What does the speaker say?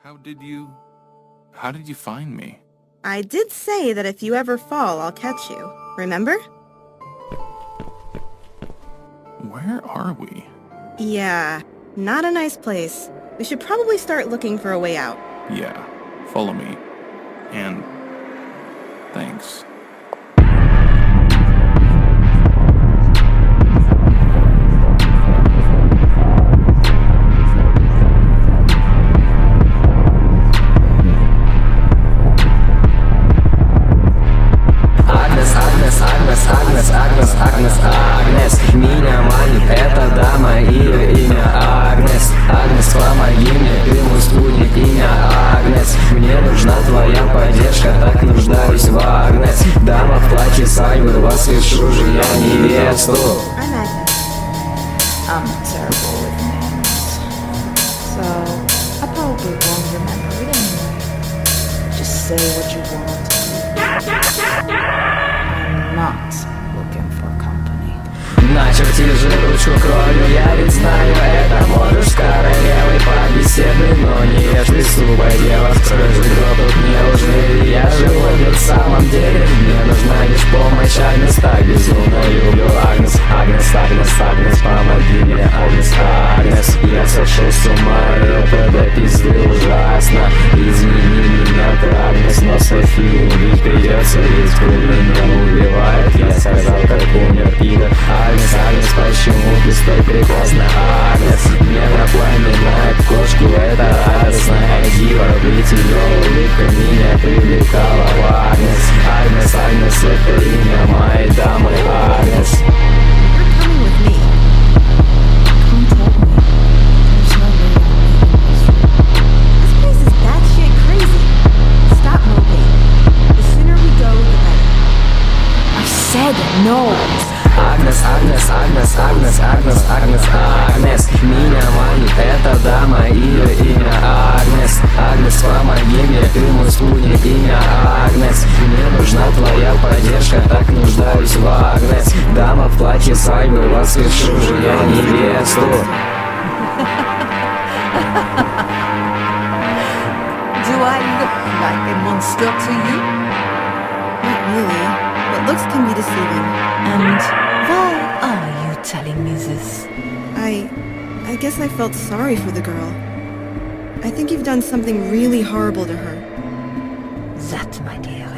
How did you find me? I did say that if you ever fall, I'll catch you. Remember? Where are we? Yeah, not a nice place. We should probably start looking for a way out. Yeah, follow me. And thanks. Агнес, меня манит эта дама, ее имя Агнес. Агнес, помоги мне, ты мой спутник, имя Агнес. Мне нужна твоя поддержка, так нуждаюсь в Агнес. Дама в платье свадьбы, воскрешу же я невесту. I'm terrible with names, so I probably won't remember it anyway. Just say what you want. I'm not looking for company. Начерти же ручку кровью, я ведь знаю, это можешь с королевой побеседуй, но не ешь лесу, поделав, скажи, кто тут мне нужны. Я живой ведь в самом деле, мне нужна лишь помощь, Агнес, так безумно люблю Агнес. Агнес, Агнес, Агнес, помоги мне, Агнес, Агнес. Я сошел с ума, это до пизды ужасно. Измени меня, ты, Агнес, но Софию убить придется, ведь пуля не убивает. Я сказал, как умер Питер. Агнес, Агнес, почему ты столь прекрасна, Агнес? Мне напоминает кошку, это радостная дива. Ведь ее улыбка меня привлекала в Агнес. Агнес, Агнес, это имя моей дамы, Агнес. No. Агнес, Агнес, Агнес, Агнес, Агнес, Агнес, Агнес. Меня манит эта дама, ее имя Агнес. Агнес, помоги мне, ты мой спутник, имя Агнес. Мне нужна твоя поддержка, так нуждаюсь в Агнес. Дама в платье свадьбы, воскрешу же я невесту. Do I look like a monster to you? Not really, but looks can be deceiving. And why are you telling me this? I guess I felt sorry for the girl. I think you've done something really horrible to her. That, my dear,